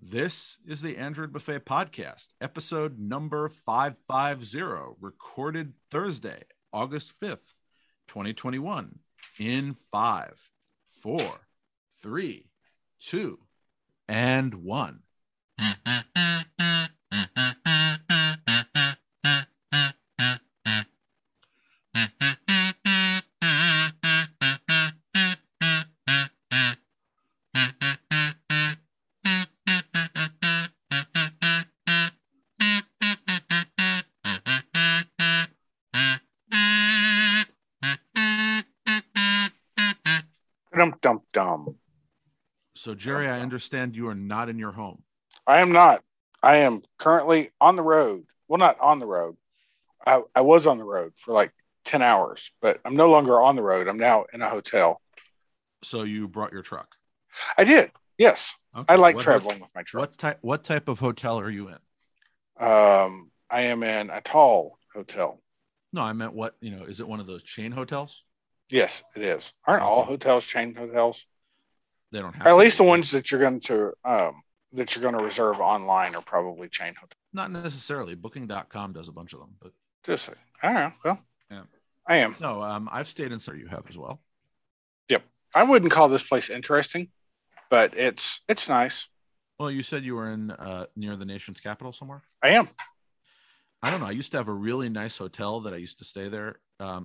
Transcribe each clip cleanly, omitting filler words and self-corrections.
This is the Android Buffet Podcast, episode number 550, recorded Thursday, August 5th, 2021, in 5, 4, 3, 2, and 1. Dum. So, Jerry, I understand you are not in your home. I am not. I am currently on the road. Well, not on the road. I was on the road for like 10 hours, but I'm no longer on the road. I'm now in a hotel. So you brought your truck? I did. Yes. Okay. I like traveling with my truck. What type of hotel are you in? I am in a tall hotel. No, I meant is it one of those chain hotels? Yes, it is. Aren't all hotels chain hotels? They don't have or at to least be. The ones that you're going to reserve online are probably chain hotels. Not necessarily. Booking.com does a bunch of them, but just I don't know. Well, yeah. I am. No, I've stayed in. So you have as well. Yep. I wouldn't call this place interesting, but it's nice. Well, you said you were in near the nation's capital somewhere. I am. I don't know. I used to have a really nice hotel that I used to stay in there.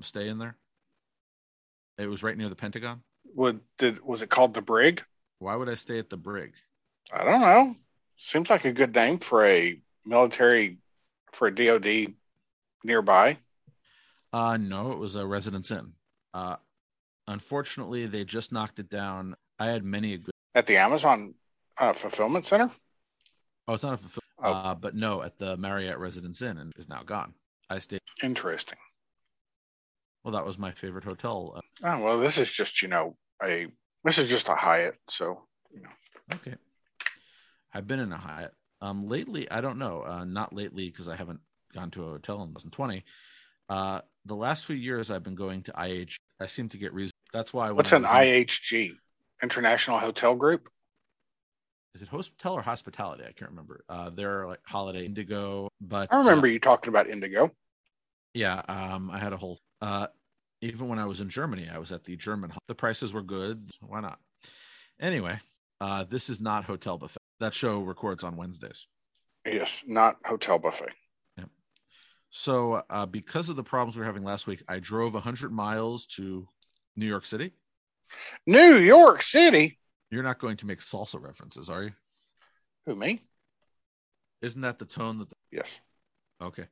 It was right near the Pentagon. Was it called the Brig? Why would I stay at the Brig? I don't know. Seems like a good name for a military, for a DOD nearby. No, it was a Residence Inn. Unfortunately, they just knocked it down. I had many at the Amazon fulfillment center. Oh, it's not a fulfillment. But no, at the Marriott Residence Inn, and is now gone. I stayed. Interesting. Well, that was my favorite hotel. Oh well, this is just this is just a Hyatt, so Okay. I've been in a Hyatt. Lately, I don't know. Not lately because I haven't gone to a hotel in 2020. The last few years I've been going to IH. I seem to get reason. That's why. What's an IHG? International Hotel Group? Is it hotel or hospitality? I can't remember. They're like Holiday Indigo, but I remember you talking about Indigo. Yeah, I had a whole. Even when I was in Germany, I was at the German. The prices were good. Why not? Anyway, this is not Hotel Buffet. That show records on Wednesdays. Yes, not Hotel Buffet. Yeah. So, because of the problems we were having last week, I drove 100 miles to New York City. New York City? You're not going to make salsa references, are you? Who, me? Isn't that the tone that? Yes. Okay.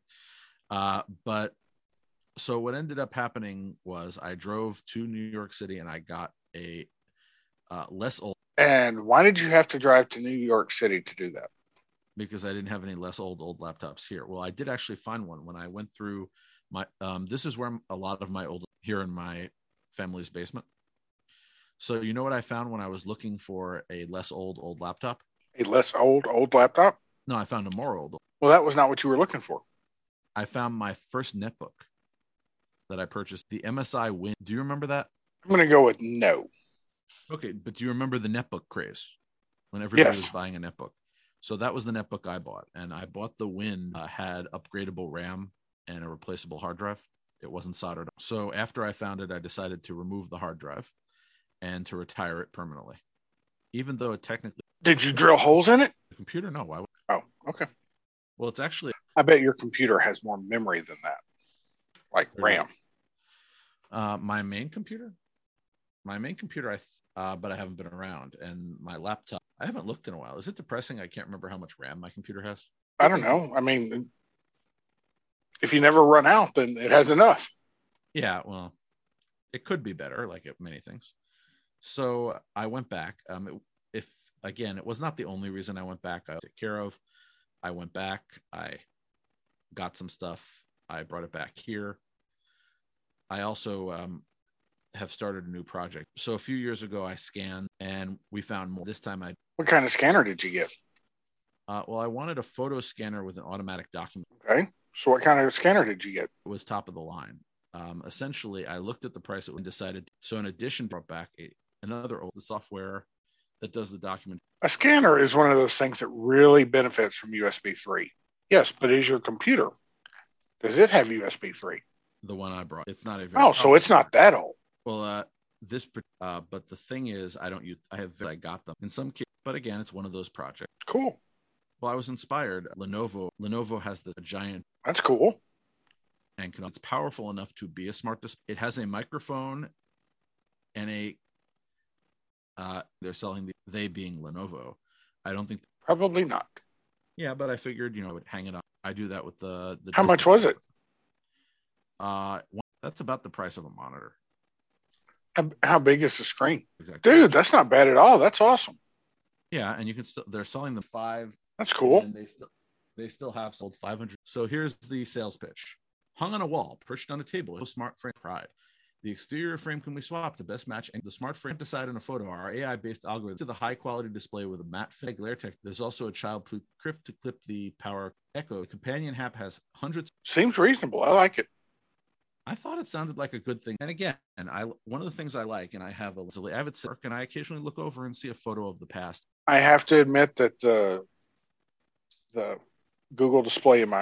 But so what ended up happening was I drove to New York City and I got a less old. And why did you have to drive to New York City to do that? Because I didn't have any less old laptops here. Well, I did actually find one when I went through my. This is where a lot of my old here in my family's basement. So you know what I found when I was looking for a less old laptop? A less old laptop? No, I found a more old. Well, that was not what you were looking for. I found my first netbook that I purchased, the MSI Win. Do you remember that? I'm going to go with no. Okay, but do you remember the netbook craze when everybody was buying a netbook? So that was the netbook I bought, and I bought the Win. Had upgradable RAM and a replaceable hard drive. It wasn't soldered. So after I found it, I decided to remove the hard drive and to retire it permanently, even though it technically. Did you drill holes in it? The computer? No. Why would... Oh, okay. Well, it's actually. I bet your computer has more memory than that, like RAM. My main computer, but I haven't been around, and my laptop. I haven't looked in a while. Is it depressing? I can't remember how much RAM my computer has. I don't know. I mean, if you never run out, then it has enough. Yeah, well, it could be better, like many things. So I went back. It was not the only reason I went back. I took care of. I went back. I got some stuff. I brought it back here. I also have started a new project. So a few years ago, I scanned and we found more. This time What kind of scanner did you get? Well, I wanted a photo scanner with an automatic document. Okay. So what kind of scanner did you get? It was top of the line. Essentially, I looked at the price and decided. So in addition, brought back another old software that does the document. A scanner is one of those things that really benefits from USB 3. Yes, but is your computer, does it have USB 3? The one I brought, it's not a very. Oh, so it's not that old. Well, but the thing is, I don't use. I got them in some cases, but again, it's one of those projects. Cool. Well, I was inspired. Lenovo has the giant. That's cool. And it's powerful enough to be a smart display. It has a microphone and a. They're selling they being Lenovo. I don't think. Probably not. Yeah, but I figured I would hang it on. I do that with the. How much was it? That's about the price of a monitor. How big is the screen? Exactly. Dude, that's not bad at all. That's awesome. Yeah, and you can still. They're selling them 5. That's cool. And they still have sold 500. So here's the sales pitch: hung on a wall, perched on a table. Smart frame pride. The exterior frame can be swapped to best match, and the smart frame decide in a photo. Our AI-based algorithm to the high-quality display with a matte fit glare tech. There's also a child-proof grip to clip the Power Echo. The companion app has hundreds. Seems reasonable. I like it. I thought it sounded like a good thing. And again, one of the things I like, and I have it at work, and I occasionally look over and see a photo of the past. I have to admit that the Google display in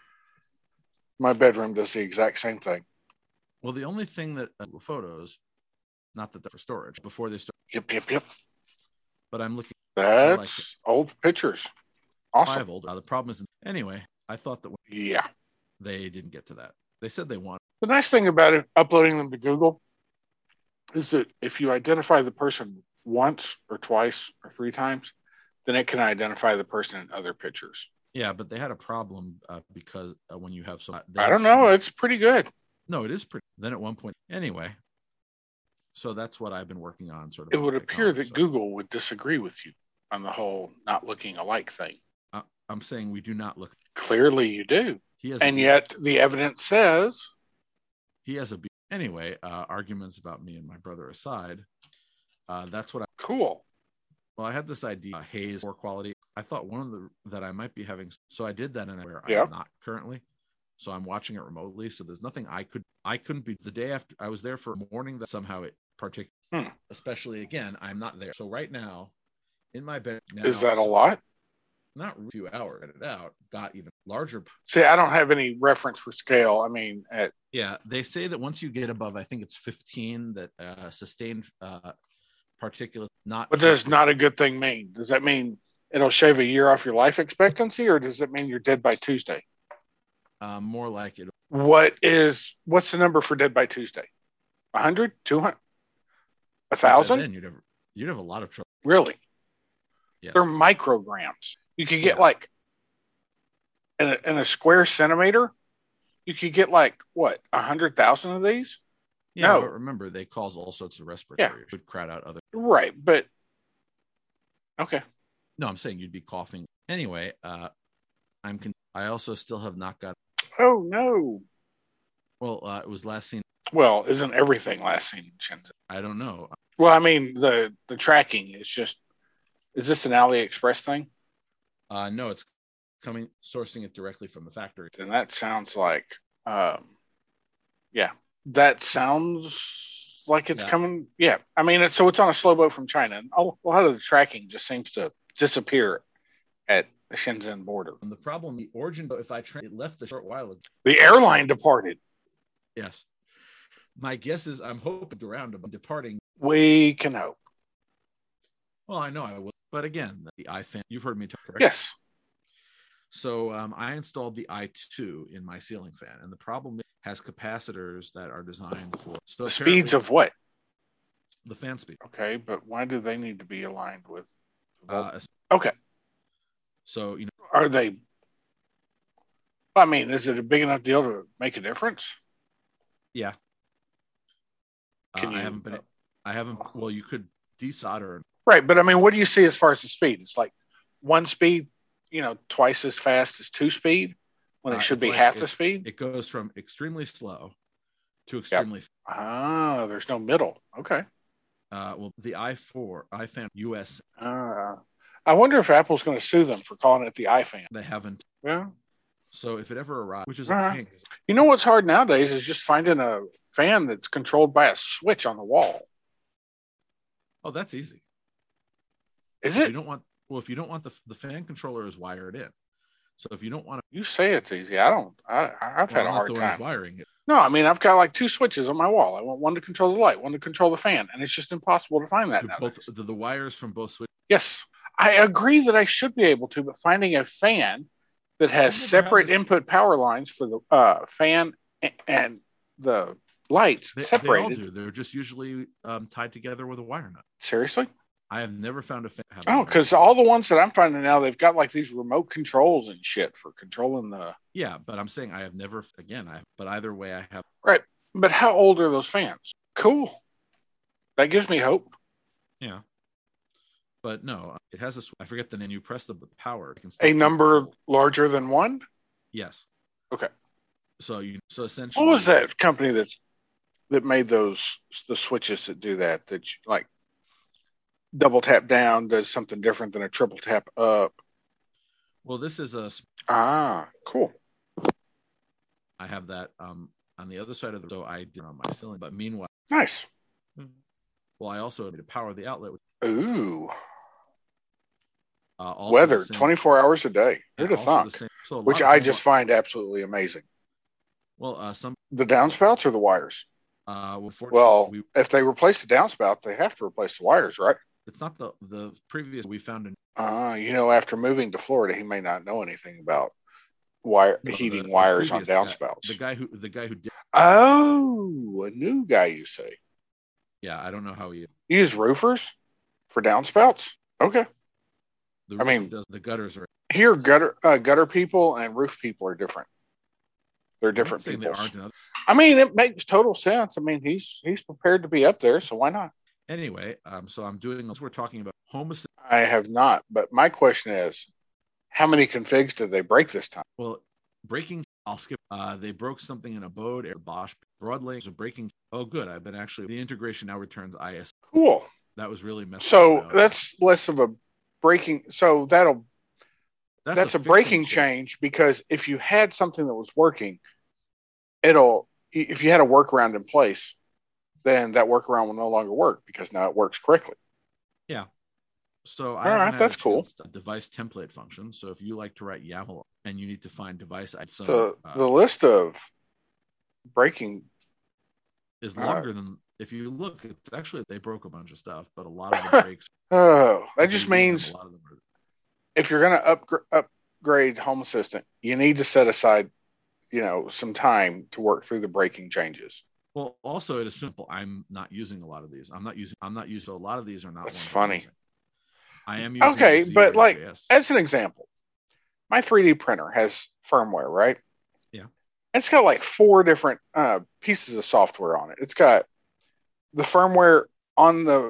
my bedroom does the exact same thing. Well, the only thing that photos, not that they're for storage, before they start. Yep. But I'm looking. That's like old pictures. Awesome. 5 old. The problem is, anyway, I thought that they didn't get to that. They said they want. The nice thing about it, uploading them to Google, is that if you identify the person once or twice or 3 times, then it can identify the person in other pictures. Yeah, but they had a problem because when you have I don't know. It's pretty good. No, it is pretty. Then at one point, anyway. So that's what I've been working on. Sort of. It would appear that Google would disagree with you on the whole not looking alike thing. I'm saying we do not look. Clearly, you do. And yet the evidence says he has a. Anyway, arguments about me and my brother aside, that's what I. Cool. Well, I had this idea, haze, poor quality. I thought one of the that I might be having. So I did that in where I am not currently. So I'm watching it remotely. So there's nothing I couldn't be the day after I was there for a morning that somehow it particularly, especially again, I'm not there. So right now in my bed. Now, is that a lot? Not a few hours it out, got even larger. See, I don't have any reference for scale. I mean, they say that once you get above, I think it's 15, that sustained particulate not. What does not a good thing mean? Does that mean it'll shave a year off your life expectancy, or does it mean you're dead by Tuesday? More like it. What's the number for dead by Tuesday? 100, 200, 1,000? Then you'd have a lot of trouble. Really? Yes. They're micrograms. You could get like in a square centimeter, you could get like what 100,000 of these. Yeah, no. But remember they cause all sorts of respiratory. Would crowd out other. Right, but okay. No, I'm saying you'd be coughing anyway. I also still have not got. Oh no. Well, it was last seen. Well, isn't everything last seen in Shenzhen? I don't know. Well, I mean the tracking is just. Is this an AliExpress thing? No, it's sourcing it directly from the factory. And that sounds like, that sounds like it's coming. Yeah, I mean, it's on a slow boat from China. And a lot of the tracking just seems to disappear at the Shenzhen border. And the problem, the origin, if it left a short while ago. The airline departed. Yes. My guess is I'm hoping around departing. We can hope. Well, I know I will. But again, the iFan, you've heard me talk, correct? Yes. So I installed the i2 in my ceiling fan, and the problem has capacitors that are designed for the speeds of what? The fan speed. Okay, but why do they need to be aligned with? Okay. So are they? I mean, is it a big enough deal to make a difference? Yeah. I haven't. Well, you could desolder. Right, but I mean, what do you see as far as the speed? It's like one speed, twice as fast as 2 speed when it should be half the speed. It goes from extremely slow to extremely fast. There's no middle. Okay. Well, the iFan US. I wonder if Apple's going to sue them for calling it the iFan. They haven't. Yeah. So if it ever arrives, which is a pain. You know what's hard nowadays is just finding a fan that's controlled by a switch on the wall. Oh, that's easy. Is If it? you don't want, well, if you don't want the fan controller is wired in. So if you don't want to, You say it's easy. I don't. I've well, had I'm a not the hard one who's time. wiring it. No, I mean I've got like two switches on my wall. I want one to control the light, one to control the fan, and it's just impossible to find that Both nowadays. the wires from both switches. Yes, I agree that I should be able to, but finding a fan that has I've never had separate this. input power lines for the fan and the lights They all separated. do. They're just usually tied together with a wire nut. Seriously? I have never found a fan. Oh, because all the ones that I'm finding now, they've got like these remote controls and shit for controlling the. Yeah, but I'm saying I have never. Again, but either way, I have. Right. But how old are those fans? Cool. That gives me hope. Yeah. But no, it has a. I forget the name. You press the power. A number larger than one? Yes. Okay. So essentially. What was that company that made the switches that do that? That you, like double tap down does something different than a triple tap up. Well, this is a. Cool. I have that on the other side of the. So I did on my ceiling, but meanwhile. Nice. Well, I also had to power the outlet. Ooh. Weather 24 hours a day. Who'd have thought? Which I just find absolutely amazing. Well, the downspouts or the wires. If they replace the downspout, they have to replace the wires, right? It's not the previous we found in. After moving to Florida, he may not know anything about heating wires on downspouts. The guy who did. Oh, a new guy, you say? Yeah, I don't know how he. You use roofers for downspouts? Okay. The gutters are here. Gutter people and roof people are different. They're different people. It makes total sense. He's prepared to be up there, so why not? Anyway, so I'm doing this. We're talking about home assistant. I have not, but my question is, how many configs did they break this time? Well, breaking. I'll skip. They broke something in a Bode or Bosch Broadlinks of breaking. Oh, good. I've been actually the integration now returns IS. Cool. That was really messy. So that's less of a breaking. So that's a breaking change because if you had something that was working, if you had a workaround in place, then that workaround will no longer work because now it works correctly. Yeah. So that's cool. Device template function. So if you like to write YAML and you need to find device, the list of breaking is longer than. If you look, it's actually they broke a bunch of stuff, but a lot of the breaks. That just means if you're going to upgrade Home Assistant, you need to set aside, some time to work through the breaking changes. Well, also it is simple. I'm not using a lot of these. I'm not using a lot of these are not. That's funny. I am using. Okay, but like as an example, my 3D printer has firmware, right? Yeah. It's got like 4 different pieces of software on it. It's got the firmware on the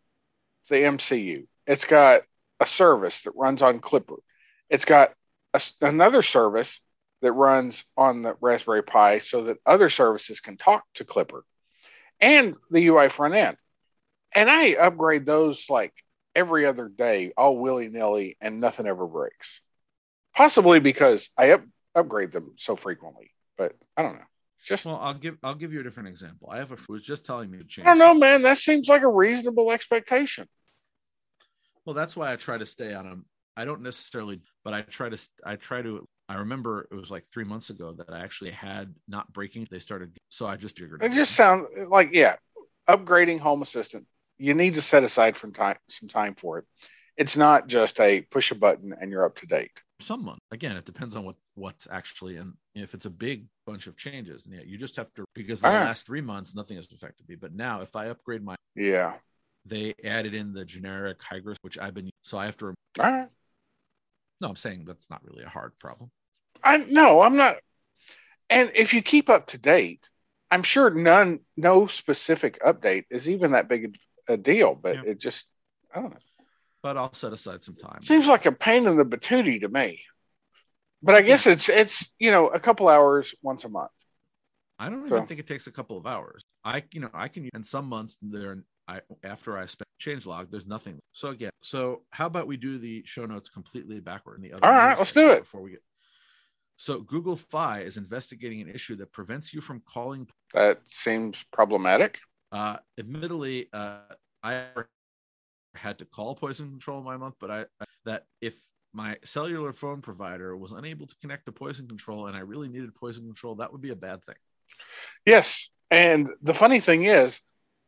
MCU. It's got a service that runs on Clipper. It's got another service that runs on the Raspberry Pi so that other services can talk to Clipper and the UI front end. And I upgrade those like every other day, all willy-nilly, and nothing ever breaks. Possibly because I upgrade them so frequently, but I don't know. I'll give you a different example. I have who was just telling me to change. I don't know, man. That seems like a reasonable expectation. Well, that's why I try to stay on them. I don't necessarily, but I try to. I remember it was like 3 months ago that I actually had not breaking. They started, so I just figured. It just sounds like upgrading Home Assistant. You need to set aside some time for it. It's not just a push a button and you're up to date. Someone again, it depends on what's actually, and if it's a big bunch of changes, and you just have to, because the last 3 months nothing has affected me. But now if I upgrade they added in the generic Hygros, which I've been, so I have to. All right. No, I'm saying that's not really a hard problem. I'm not. And if you keep up to date, I'm sure no specific update is even that big a deal, but it just, I don't know. But I'll set aside some time. Seems like a pain in the patootie to me. But I guess it's a couple hours once a month. I don't even think it takes a couple of hours. I can, and some months after I spend changelog, there's nothing. So again, how about we do the show notes completely backward? All right, let's do it. Before we get. So Google Fi is investigating an issue that prevents you from calling. That seems problematic. Admittedly, I had to call Poison Control in my month, but that if my cellular phone provider was unable to connect to Poison Control and I really needed Poison Control, that would be a bad thing. Yes. And the funny thing is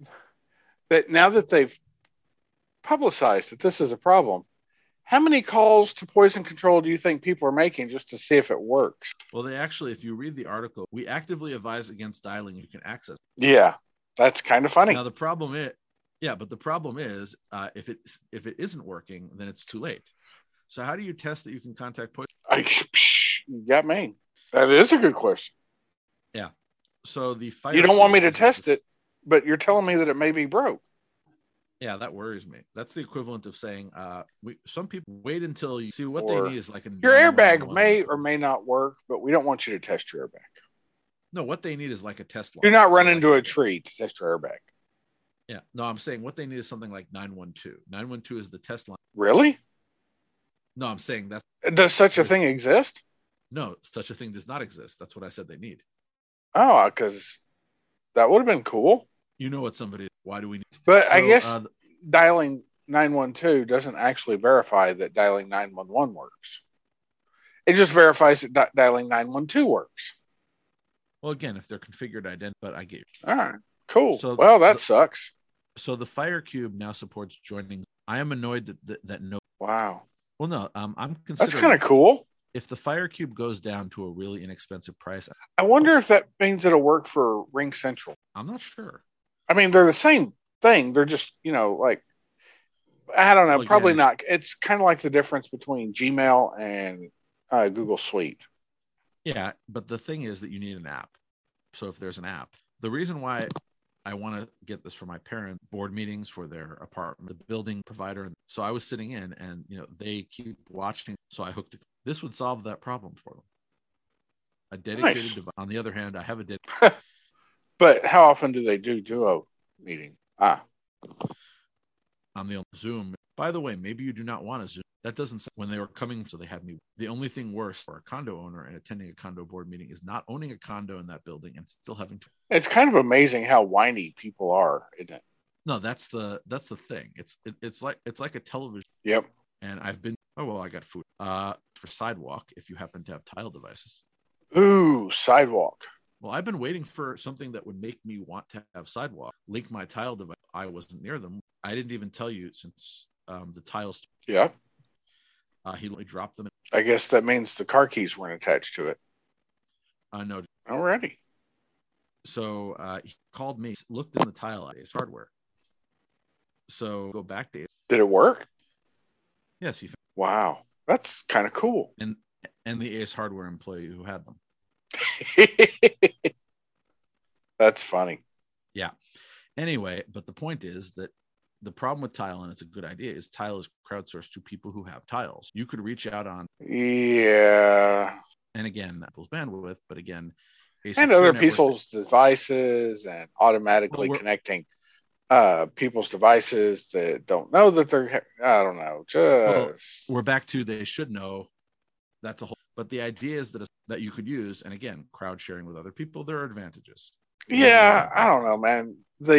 that now that they've publicized that this is a problem, how many calls to Poison Control do you think people are making just to see if it works? Well, they actually, if you read the article, we actively advise against dialing. You can access. Yeah, that's kind of funny. Now the problem is, but the problem is, if it isn't working, then it's too late. So how do you test that you can contact Poison? You got me. That is a good question. Yeah. So the fire. You don't want me to test it, but you're telling me that it may be broke. Yeah, that worries me. That's the equivalent of saying, some people wait until you see what they need is like your airbag may or may not work, but we don't want you to test your airbag. No, what they need is like a test line. Do not run into a tree to test your airbag. Yeah, no, I'm saying what they need is something like 912. 912 is the test line. Really? No, I'm saying that's. Does such a thing exist? No, such a thing does not exist. That's what I said they need. Oh, because that would have been cool. You know what somebody. Why do we need? But so, I guess dialing 912 doesn't actually verify that dialing 911 works. It just verifies that dialing 912 works. Well, again, if they're configured identity, but I get you. All right, cool. So well, that sucks. So the FireCube now supports joining. I am annoyed that no. Wow. Well, no, I'm considering. That's kind of cool. If the FireCube goes down to a really inexpensive price, I wonder if that means it'll work for Ring Central. I'm not sure. I mean, they're the same thing. They're just, like, I don't know, well, probably not. It's kind of like the difference between Gmail and Google Suite. Yeah, but the thing is that you need an app. So if there's an app, the reason why I want to get this for my parents, board meetings for their apartment, the building provider. So I was sitting in and, they keep watching. So I hooked it. This would solve that problem for them. A dedicated device. On the other hand, I have a dedicated. But how often do they do Duo meeting? I'm the only Zoom. By the way, maybe you do not want a Zoom. That doesn't sound, when they were coming, so they had me. The only thing worse for a condo owner and attending a condo board meeting is not owning a condo in that building and still having to. It's kind of amazing how whiny people are, isn't it? No, that's the thing. It's like a television. Yep. And I've been. Oh well, I got food. For sidewalk, if you happen to have tile devices. Ooh, sidewalk. Well, I've been waiting for something that would make me want to have sidewalk. Link my tile device. I wasn't near them. I didn't even tell you since the tiles. Yeah. He only dropped them. I guess that means the car keys weren't attached to it. No. Alrighty. So he called me, looked in the tile Ace Hardware. So go back to. Did it work? Yes. Wow, that's kind of cool. And the Ace Hardware employee who had them. That's funny. Yeah. Anyway, but the point is that the problem with tile, and it's a good idea, is tile is crowdsourced to people who have tiles. You could reach out on. Yeah. And again, Apple's bandwidth, but again, and other people's devices and automatically connecting people's devices that don't know that they're. I don't know. We're back to they should know. That's a whole. But the idea is that you could use, and again, crowd sharing with other people. There are advantages. Yeah, I don't know, man.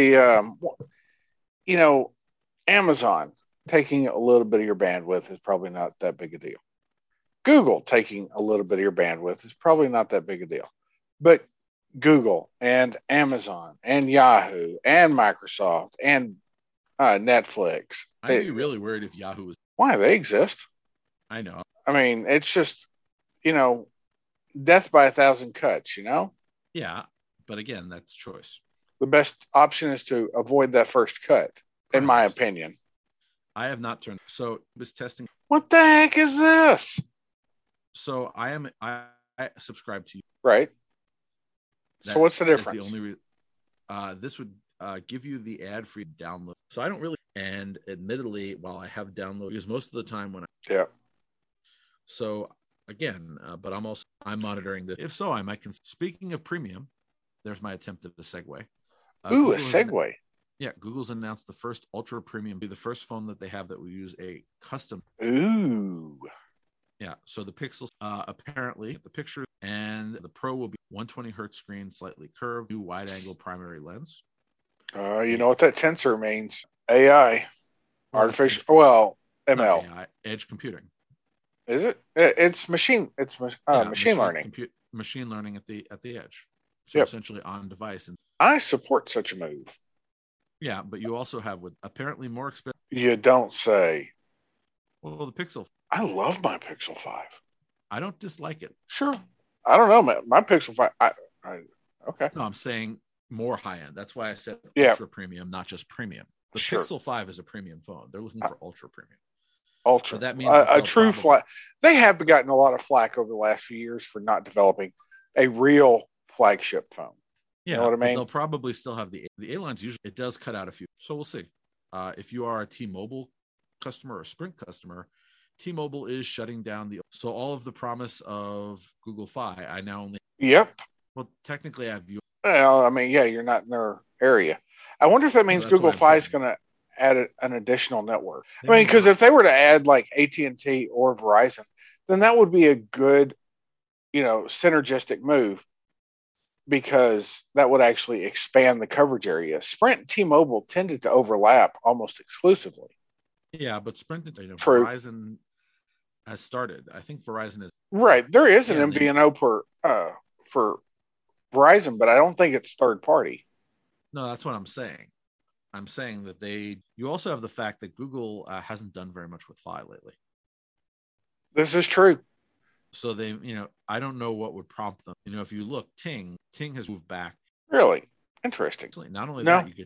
Amazon taking a little bit of your bandwidth is probably not that big a deal. Google taking a little bit of your bandwidth is probably not that big a deal. But Google and Amazon and Yahoo and Microsoft and Netflix. I'd be really worried if Yahoo was. Why? They exist. I know. I mean, it's just, death by a thousand cuts, Yeah, but again, that's choice. The best option is to avoid that first cut, in my opinion. I have not turned. So it was testing. What the heck is this? So I subscribe to you. Right. So what's the difference? The only this would give you the ad-free download. So I don't really, and admittedly, while I have download, because most of the time when yeah. So again, but I'm monitoring this. If so, I might consider. Speaking of premium, there's my attempt at a segue. Ooh, a segue. Yeah, Google's announced the first ultra premium, be the first phone that they have that will use a custom. Ooh. Yeah, so the Pixel, apparently, the picture and the Pro will be 120 hertz screen, slightly curved, new wide-angle primary lens. You know what that tensor means? AI. Artificial, well, not ML. AI, edge computing. Is it? It's machine. It's machine learning. Machine learning at the edge. So Yep. essentially on device. And I support such a move. yeah, but you also have with apparently more expensive. You don't say. Well, the Pixel. I love my Pixel 5. I don't dislike it. Sure. I don't know, man. My Pixel 5. Okay. No, I'm saying more high end. That's why I said Yeah. ultra premium, not just premium. The Sure. Pixel 5 is a premium phone. They're looking for ultra premium. Ultra. But that means a true flag. They have gotten a lot of flack over the last few years for not developing a real flagship phone. Yeah, you know what I mean? They'll probably still have the A-lines. Usually, it does cut out a few. So we'll see. If you are a T-Mobile customer or Sprint customer, T-Mobile is shutting down so all of the promise of Google Fi. I now only. Yep. Well, technically, I have you. Well, I mean, yeah, you're not in their area. I wonder if that means Google Fi is going to add an additional network. I mean, because if they were to add like AT&T or Verizon, then that would be a good, synergistic move, because that would actually expand the coverage area. Sprint and T-Mobile tended to overlap almost exclusively. Yeah, but Sprint, Verizon has started. I think Verizon is right. There is an MVNO for Verizon, but I don't think it's third party. No, that's what I'm saying. I'm saying that you also have the fact that Google hasn't done very much with Fi lately. This is true. So they, I don't know what would prompt them. If you look, Ting has moved back. Really? Interesting. Not only that, you get,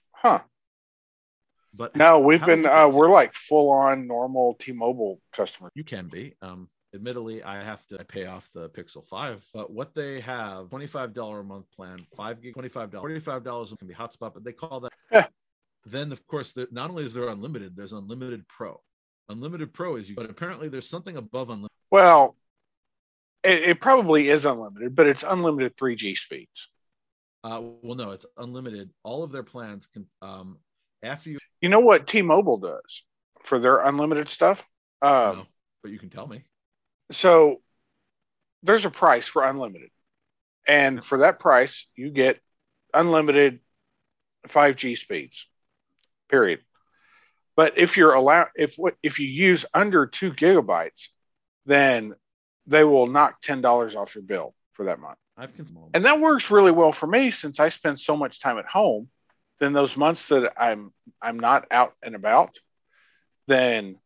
but no, we've been, we're like full on normal T-Mobile customers. You can be. Admittedly, I have to pay off the Pixel 5, but what they have, $25 a month plan, 5 gig, $25, $45 can be hotspot, but they call that. Then, of course, not only is there unlimited, there's unlimited pro. Unlimited pro is but apparently there's something above unlimited. Well, it probably is unlimited, but it's unlimited 3G speeds. Well, no, it's unlimited. All of their plans can, after you. You know what T-Mobile does for their unlimited stuff? No, but you can tell me. So there's a price for unlimited. And for that price, you get unlimited 5G speeds, period. But if you're if you use under 2 gigabytes, then they will knock $10 off your bill for that month. And that works really well for me, since I spend so much time at home. Then those months that I'm not out and about, then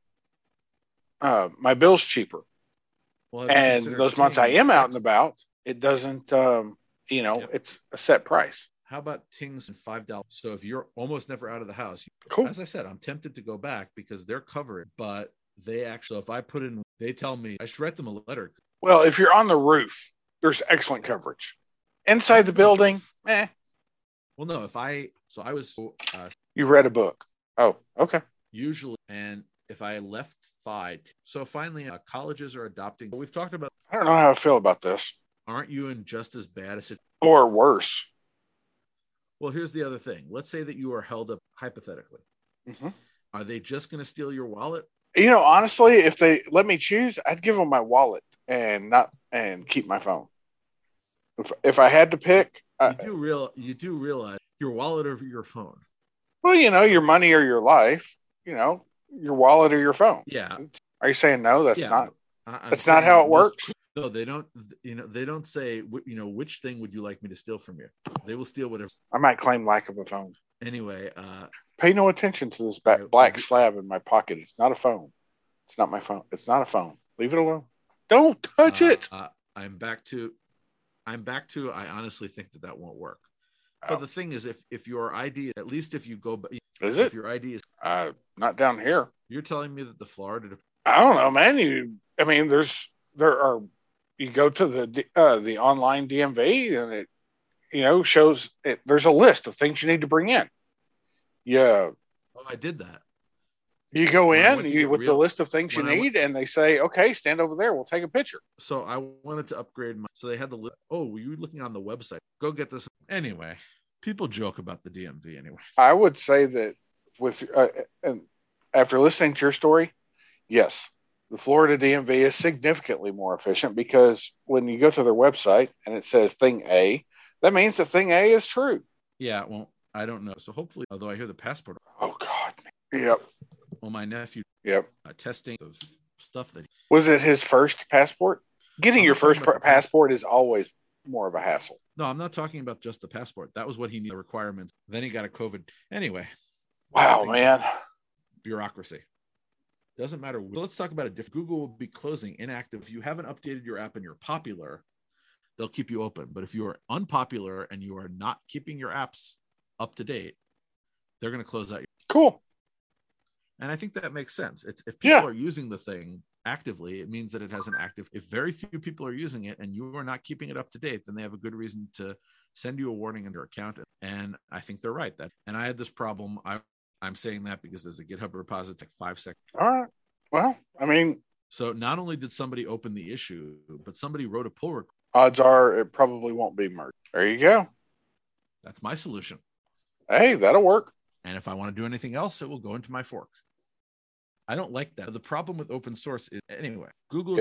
my bill's cheaper. Well, and those months I am out and about, it doesn't, it's a set price. How about Ting's and $5? So if you're almost never out of the house, cool. As I said, I'm tempted to go back because they're covered, but they actually, if I put in, they tell me I should write them a letter. Well, if you're on the roof, there's excellent coverage. Inside the building, Well, no, I was. You read a book. Oh, okay. Usually, and if I left Fi, so finally colleges are adopting. We've talked about. I don't know how I feel about this. Aren't you in just as bad a situation? Or worse. Well, here's the other thing. Let's say that you are held up hypothetically. Mm-hmm. Are they just going to steal your wallet? Honestly, if they let me choose, I'd give them my wallet and keep my phone. If I had to pick, you do realize your wallet over your phone. Well, your money or your life. Your wallet or your phone. Yeah. Are you saying no? That's not. That's not how it works. No, they don't. They don't say. Which thing would you like me to steal from you? They will steal whatever. I might claim lack of a phone. Anyway, pay no attention to this black slab in my pocket. It's not a phone. It's not my phone. It's not a phone. Leave it alone. Don't touch it. I'm back to. I honestly think that won't work. But the thing is, if your ID, at least if you go, if your ID is not down here. You're telling me that the Florida. I don't know, man. You go to the online DMV and it shows it. There's a list of things you need to bring in. Yeah. Oh, I did that. You go in with the list of things you need, and they say, "Okay, stand over there. We'll take a picture." So I wanted to upgrade so they had the list. Oh, were you looking on the website? Go get this. Anyway, people joke about the DMV anyway. I would say that and after listening to your story, yes, the Florida DMV is significantly more efficient, because when you go to their website and it says thing A, that means that thing A is true. Yeah, well, I don't know. So hopefully, although I hear the passport. Oh God. Yep. Well, my nephew Yep. testing of stuff that Was it his first passport? Getting I'm your not talking first about the passport is always more of a hassle. No, I'm not talking about just the passport. That was what he needed, the requirements. Then he got a COVID. Anyway, Wow, man. Bureaucracy. Doesn't matter. So let's talk about it. If Google will be closing inactive, if you haven't updated your app and you're popular, they'll keep you open. But if you are unpopular and you are not keeping your apps up to date, they're going to close out. Cool. And I think that makes sense. It's if people are using the thing actively, it means that it has an active. If very few people are using it and you are not keeping it up to date, then they have a good reason to send you a warning in your account. And I think they're right. And I had this problem. I'm saying that because there's a GitHub repository, 5 seconds. All right. Well, I mean, so not only did somebody open the issue, but somebody wrote a pull request. Odds are it probably won't be merged. There you go. That's my solution. Hey, that'll work. And if I want to do anything else, it will go into my fork. I don't like that. The problem with open source is, anyway, Google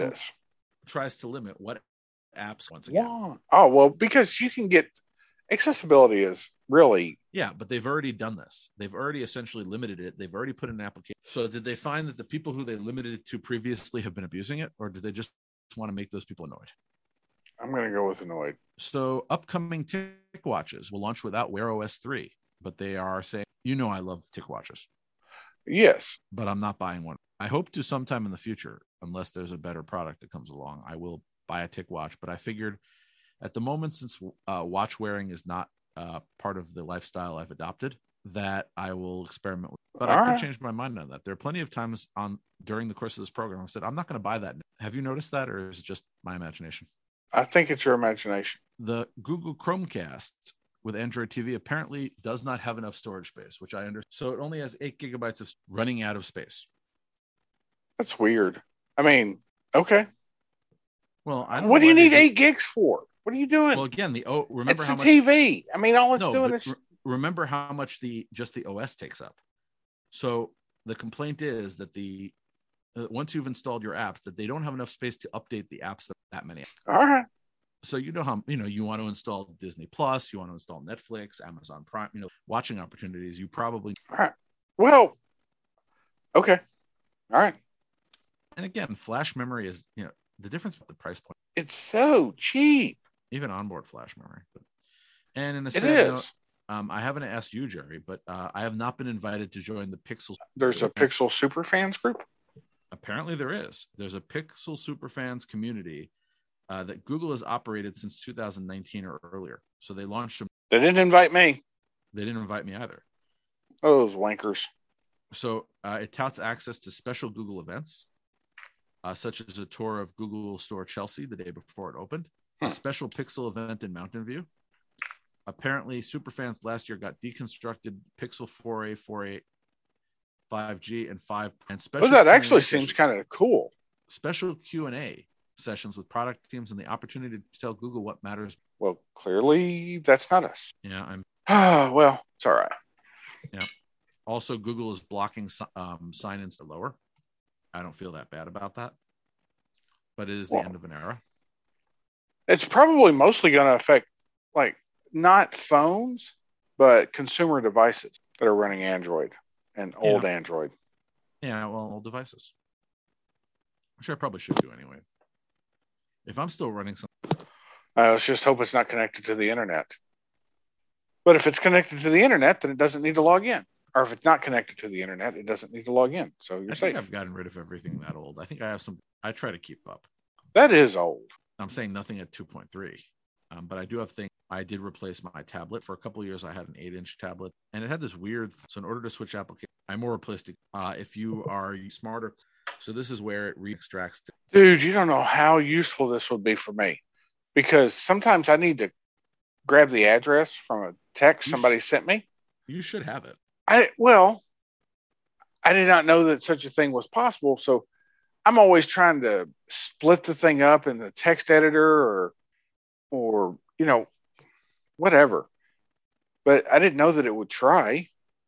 tries to limit what apps once again. Wow. Oh, well, because you can get accessibility is really. Yeah, but they've already done this. They've already essentially limited it. They've already put in an application. So did they find that the people who they limited it to previously have been abusing it, or did they just want to make those people annoyed? I'm going to go with annoyed. So upcoming TicWatches will launch without Wear OS 3, but they are saying, I love TicWatches. Yes. But I'm not buying one. I hope to sometime in the future, unless there's a better product that comes along, I will buy a TicWatch. But I figured at the moment, since watch wearing is not part of the lifestyle I've adopted, that I will experiment with. But I could change my mind on that. There are plenty of times during the course of this program I said, I'm not going to buy that. Have you noticed that, or is it just my imagination? I think it's your imagination. The Google Chromecast with Android TV apparently does not have enough storage space, which I understand. So it only has 8 gigabytes of running out of space. That's weird. I mean, okay. Well, I don't what do you need 8 gigs for? What are you doing? Well, again, remember it's how the much TV. I mean, all it's doing is remember how much just the OS takes up. So the complaint is that once you've installed your apps, that they don't have enough space to update the apps that many. All right. So how you want to install Disney Plus, you want to install Netflix, Amazon Prime, watching opportunities. You probably. All right. Well. Okay. All right. And again, flash memory is the difference with the price point. It's so cheap. Even onboard flash memory. And in a sad note, I haven't asked you, Jerry, but I have not been invited to join the Pixel. There's a Pixel Superfans group? Apparently there is. There's a Pixel Superfans community that Google has operated since 2019 or earlier. So they launched them. They didn't invite me. They didn't invite me either. Oh, those wankers. So it touts access to special Google events, such as a tour of Google Store Chelsea the day before it opened, a special Pixel event in Mountain View. Apparently, Superfans last year got deconstructed Pixel 4a, 4a, 5G, and 5. And special. Well, that actually seems kind of cool. Special Q&A sessions with product teams and the opportunity to tell Google what matters. Well, clearly that's not us. Yeah, well, it's all right. Yeah. Also, Google is blocking sign-ins to lower. I don't feel that bad about that, but it is the end of an era. It's probably mostly going to affect, not phones, but consumer devices that are running Android and old Android. Yeah, well, old devices. Which I probably should do anyway. If I'm still running something. Let's just hope it's not connected to the internet. But if it's connected to the internet, then it doesn't need to log in. Or if it's not connected to the internet, it doesn't need to log in. So you're safe. I've gotten rid of everything that old. I think I have some. I try to keep up. That is old. I'm saying nothing at 2.3. But I do have things. I did replace my tablet. For a couple of years, I had an 8-inch tablet. And it had this weird. So in order to switch application, I more replaced it. If you are smarter. So this is where it re-extracts. Dude, you don't know how useful this would be for me. Because sometimes I need to grab the address from a text somebody sent me. You should have it. I did not know that such a thing was possible. So I'm always trying to split the thing up in the text editor or whatever. But I didn't know that it would try.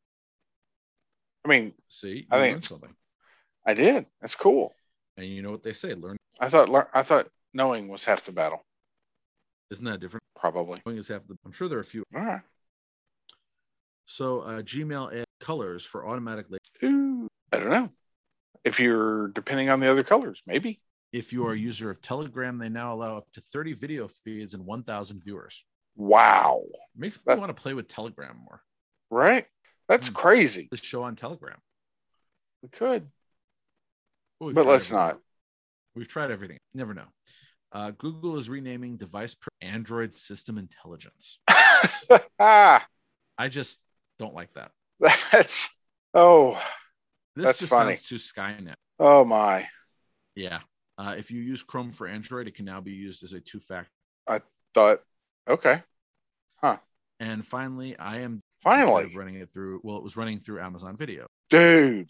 I mean, see, I think something. I did. That's cool. And you know what they say, learn. I thought knowing was half the battle. Isn't that different? Probably. Knowing is half the. I'm sure there are a few. All right. So Gmail adds colors for automatic. I don't know. If you're depending on the other colors, maybe. If you are a user of Telegram, they now allow up to 30 video feeds and 1,000 viewers. Wow. Makes me want to play with Telegram more. Right? That's crazy. The show on Telegram. We could. But let's not. We've tried everything. Never know. Google is renaming device per Android System Intelligence. I just don't like that. This that's just funny. Sounds too Skynet. Oh my. Yeah. If you use Chrome for Android, it can now be used as a two-factor. I thought, okay. Huh. And finally, running it through, it was running through Amazon Video. Dude.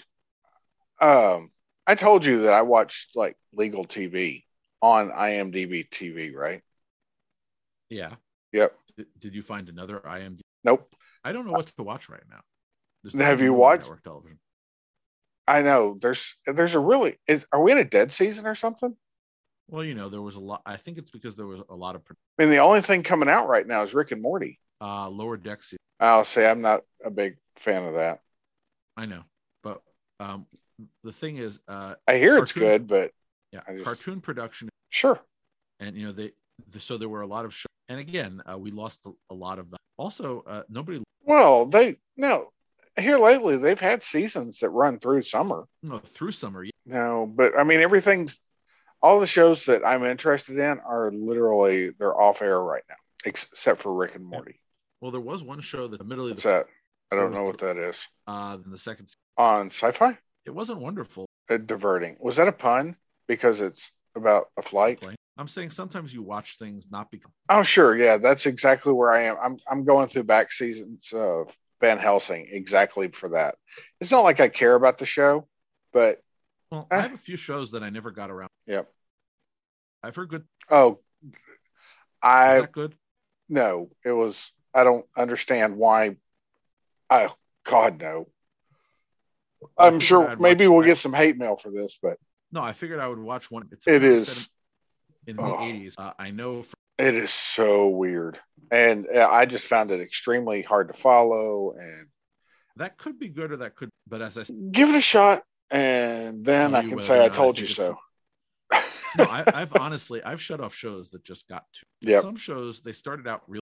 I told you that I watched like legal TV on IMDb TV, right? Yeah. Yep. Did you find another IMDb? Nope. I don't know what to watch right now. Have you watched network television? I know there's a really are we in a dead season or something? Well, there was a lot. I think it's because there was a lot of. I mean, the only thing coming out right now is Rick and Morty. Lower Deck season. I'll say I'm not a big fan of that. I know, but the thing is, I hear it's good, but yeah, cartoon production. Sure. And so there were a lot of shows, and again, we lost a lot of. Also, nobody. Well, here lately they've had seasons that run through summer. No, through summer. Yeah. No, but I mean all the shows that I'm interested in are literally they're off air right now, except for Rick and Morty. Well, there was one show that middle of What's that? I don't know what that is. Then the second on Sci-Fi. It wasn't wonderful. Diverting. Was that a pun? Because it's about a flight. I'm saying sometimes you watch things not because. Oh, sure, yeah, that's exactly where I am. I'm going through back seasons of Van Helsing exactly for that. It's not like I care about the show, but I have a few shows that I never got around. Yep, I've heard good. Oh, is that good? No, it was. I don't understand why. Oh God, no. I'm sure maybe we'll get some hate mail for this, but no, I figured I would watch one. It is in the 80s. I know it is so weird, and I just found it extremely hard to follow. And that could be good, or that could. But as I said, give it a shot, and then I can say I told you so. No, I've shut off shows that just got too. Yeah, some shows they started out really.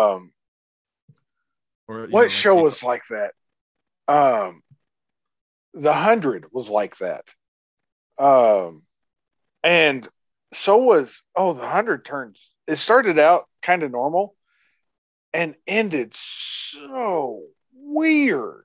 Or what show was like that? The 100 was like that. And so was The 100 turns. It started out kind of normal and ended so weird.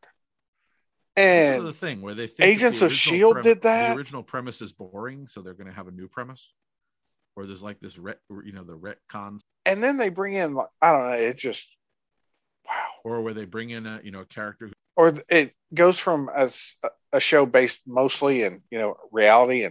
And that's the thing where they think Agents of S.H.I.E.L.D. did that. The original premise is boring, so they're going to have a new premise. Or there's like this, the retcons. And then they bring in, I don't know, it just, wow. Or where they bring in a character. Or it goes from a show based mostly in, reality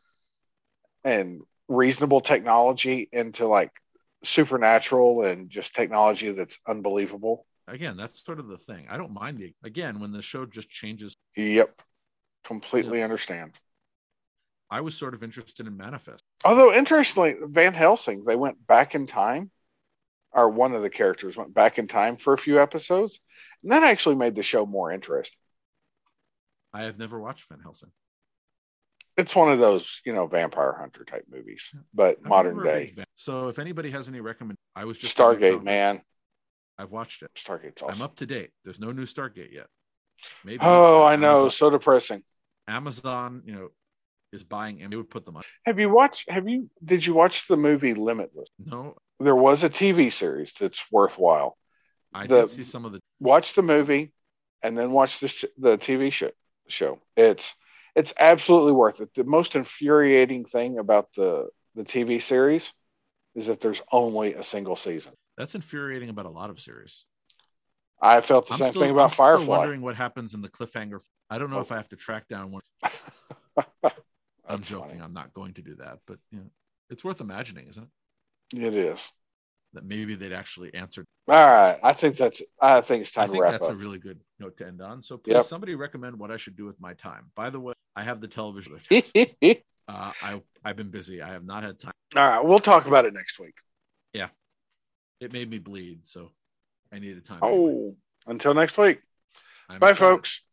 and reasonable technology into like supernatural and just technology that's unbelievable. Again, that's sort of the thing. I don't mind when the show just changes. Yep. Completely understand. I was sort of interested in Manifest. Although, interestingly, Van Helsing, they went back in time, or one of the characters went back in time for a few episodes, and that actually made the show more interesting. I have never watched Van Helsing. It's one of those, Vampire Hunter type movies, but modern day. So if anybody has any recommendations, I was just Stargate, man. I've watched it. Stargate's awesome. I'm up to date. There's no new Stargate yet. Maybe. Oh, I know. So depressing. Amazon, is buying, and they would put them on. Did you watch the movie Limitless? No. There was a TV series that's worthwhile. I did see some of the. Watch the movie, and then watch the TV show. It's absolutely worth it. The most infuriating thing about the TV series is that there's only a single season. That's infuriating about a lot of series. I felt the same thing about Firefly. I'm wondering what happens in the cliffhanger. I don't know if I have to track down one. I'm joking. Funny. I'm not going to do that, but it's worth imagining, isn't it? It is. That maybe they'd actually answer. All right. I think it's time to wrap up. That's a really good note to end on. So please, somebody recommend what I should do with my time. By the way, I have the television. I've been busy. I have not had time. All right. We'll talk about it next week. Yeah. It made me bleed, so I needed time. Oh, anyway. Until next week. Bye, folks.